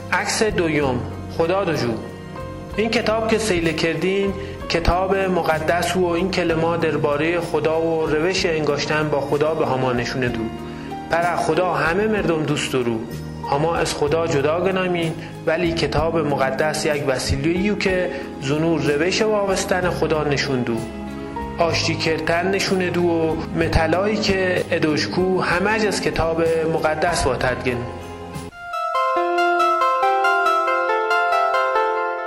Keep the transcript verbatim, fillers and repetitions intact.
عکس دویم خدا دجو. این کتاب که سیل کردین کتاب مقدس و این کلمه درباره خدا و روش انگاشتن با خدا به هما نشونه دو. برای خدا همه مردم دوست دارو، اما از خدا جدا گنامین، ولی کتاب مقدس یک وسیله‌ایه که زنور روش وابستن خدا نشون دو. آشتی کردن نشونه دو و مطلعی که ادوشکو همه از کتاب مقدس واتدگن.